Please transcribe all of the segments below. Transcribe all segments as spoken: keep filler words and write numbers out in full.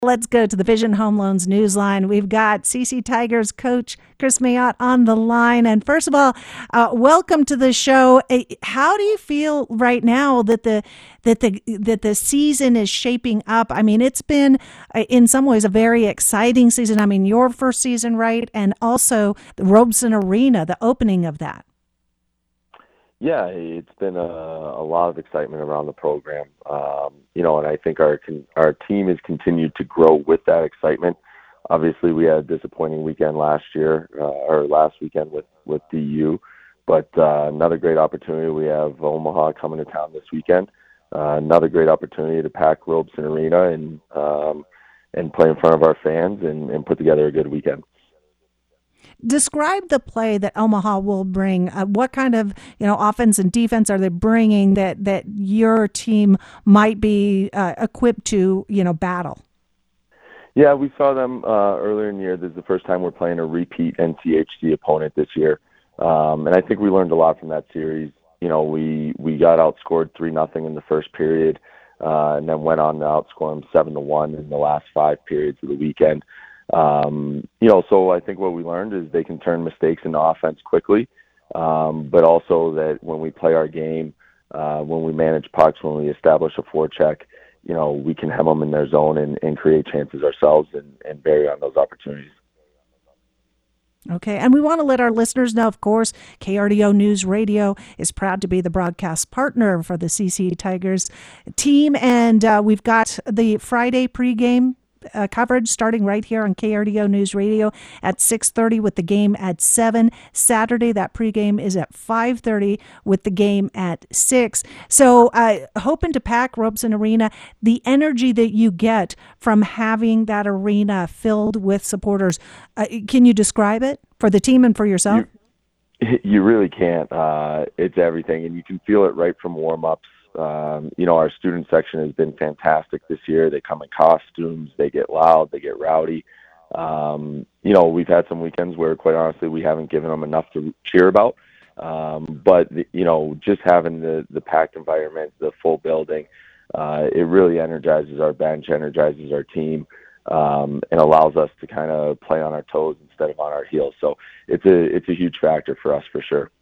Let's go to the Vision Home Loans Newsline. We've got C C Tigers coach Chris Mayotte on the line. And first of all, uh, welcome to the show. Uh, How do you feel right now that the that the that the season is shaping up? I mean, it's been uh, in some ways a very exciting season. I mean, your first season, right, and also the Robson Arena, the opening of that. Yeah, it's been a, a lot of excitement around the program, um, you know, and I think our our team has continued to grow with that excitement. Obviously, we had a disappointing weekend last year, uh, or last weekend with, with D U, but uh, another great opportunity. We have Omaha coming to town this weekend. Uh, another great opportunity to pack Robson Arena and um, and play in front of our fans and, and put together a good weekend. Describe the play that Omaha will bring. Uh, what kind of you know offense and defense are they bringing that that your team might be uh, equipped to you know battle? Yeah, we saw them uh, earlier in the year. This is the first time we're playing a repeat N C H C opponent this year, um, and I think we learned a lot from that series. You know, we we got outscored three nothing in the first period, uh, and then went on to outscore them seven to one in the last five periods of the weekend. Um, you know, so I think what we learned is they can turn mistakes into offense quickly, um, but also that when we play our game, uh, when we manage pucks, when we establish a forecheck, you know, we can hem them in their zone and, and create chances ourselves and, and vary on those opportunities. Okay, and we want to let our listeners know, of course, K R D O News Radio is proud to be the broadcast partner for the C C Tigers team, and uh, we've got the Friday pregame Uh, coverage starting right here on K R D O News Radio at six thirty with the game at seven. Saturday, that pregame is at five thirty with the game at six. So uh, hoping to pack Robson Arena, the energy that you get from having that arena filled with supporters, uh, can you describe it for the team and for yourself? You, you really can't. Uh, it's everything, and you can feel it right from warm-ups. Um, you know, our student section has been fantastic this year. They come in costumes, they get loud, they get rowdy. Um, you know, we've had some weekends where, quite honestly, we haven't given them enough to cheer about. Um, but, you know, just having the, the packed environment, the full building, uh, it really energizes our bench, energizes our team, um, and allows us to kind of play on our toes instead of on our heels. So it's a, it's a huge factor for us for sure.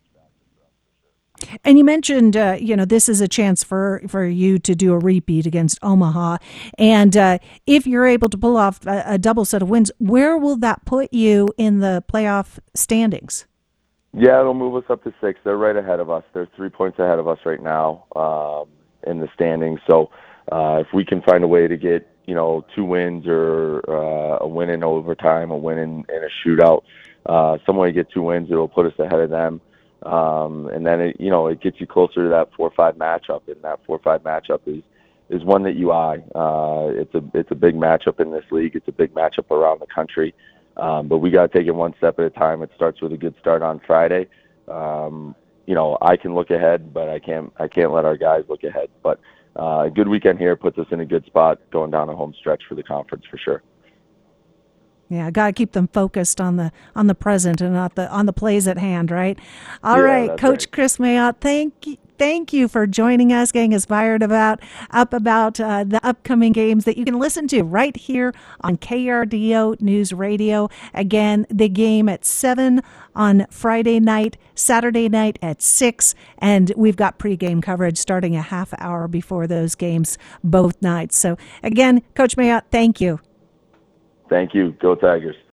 And you mentioned, uh, you know, this is a chance for, for you to do a repeat against Omaha. And uh, if you're able to pull off a, a double set of wins, where will that put you in the playoff standings? Yeah, it'll move us up to six. They're right ahead of us. They're three points ahead of us right now um, in the standings. So uh, if we can find a way to get, you know, two wins or uh, a win in overtime, a win in, in a shootout, uh, some way to get two wins, it'll put us ahead of them. Um, and then, it, you know, it gets you closer to that four five matchup, and that four five matchup is, is one that you eye. Uh, it's a it's a big matchup in this league. It's a big matchup around the country. Um, but we got to take it one step at a time. It starts with a good start on Friday. Um, you know, I can look ahead, but I can't I can't let our guys look ahead. But uh, a good weekend here puts us in a good spot going down a home stretch for the conference for sure. Yeah, got to keep them focused on the on the present and not the on the plays at hand, right? All yeah, right, Coach right. Chris Mayotte, thank you. Thank you for joining us, getting us fired about up about uh, the upcoming games that you can listen to right here on K R D O News Radio. Again, the game at seven on Friday night, Saturday night at six, and we've got pregame coverage starting a half hour before those games both nights. So again, Coach Mayotte, thank you. Thank you. Go Tigers.